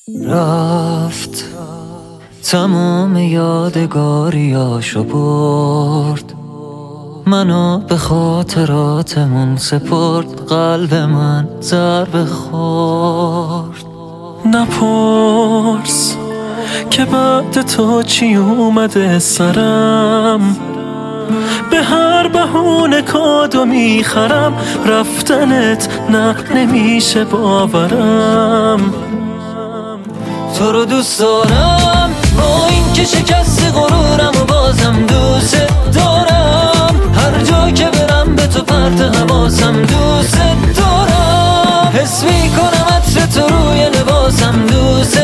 رفت تمام یادگاریاشو برد، منو به خاطراتمون سپرد، قلب من ضربه خورد. نپرس که بعد تو چی اومده سرم، به هر بهونه کادو میخرم، رفتنت نه نمیشه باورم. تو رو دوست دارم با این که شکستی غرورم و بازم دوست دارم، هر جا که برم به تو پرت حواسم دوست دارم، حس میکنم عطر تو روی لباسم دوست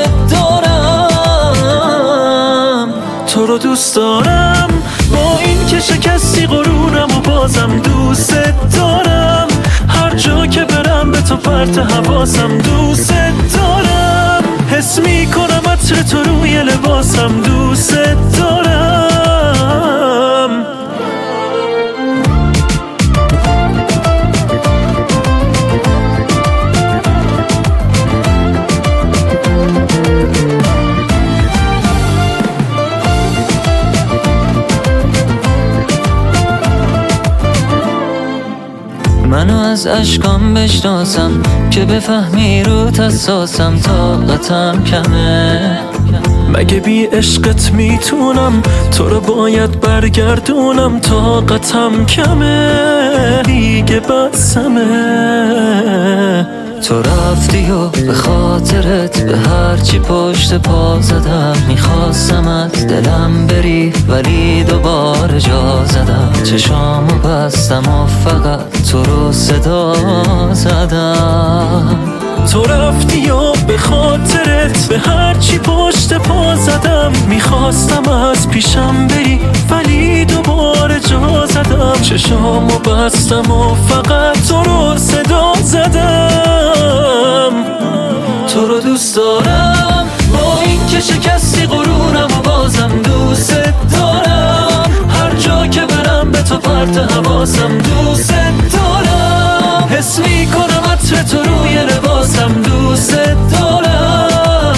دارم. تو رو دوست دارم با این که شکستی غرورم و بازم دوست دارم، هر جا که برم به تو پرت حواسم دوست دارم، حس میکنم عطر تو روی لباسم دوست دارم. منو از اشکام بشناسم که بفهمی روت اساسم، طاقتم کمه. مگه بی عشقت میتونم تو رو باید برگردونم، طاقتم کمه دیگه بسمه. تو رفتی و به خاطرت به هرچی پشت پا زدم، میخواستم از دلم بری ولی دوباره جا زدم، چشامو بستم و فقط تو رو صدا زدم. تو رفتی و به خاطرت به هرچی پشت پا زدم، میخواستم از پیشم بری ولی دوباره جا زدم، چشامو بستم و فقط تو رو صدا زدم. تو رو دوست دارم با این که شکستی غرورم و بازم دوست دارم، هر جا که برم به تو پرت حواسم دوست دارم، حس میکنم عطر تو روی لباسم دوست دارم.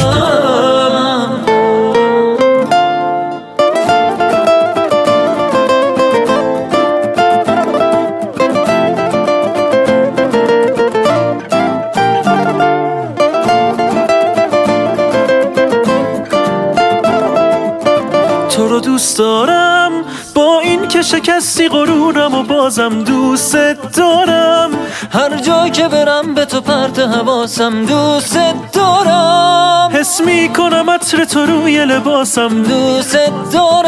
تو رو دوست دارم با این که شکستی غرورم و بازم دوست دارم، هر جا که برم به تو پرت حواسم دوست دارم، حس میکنم عطر تو روی لباسم دوست دارم.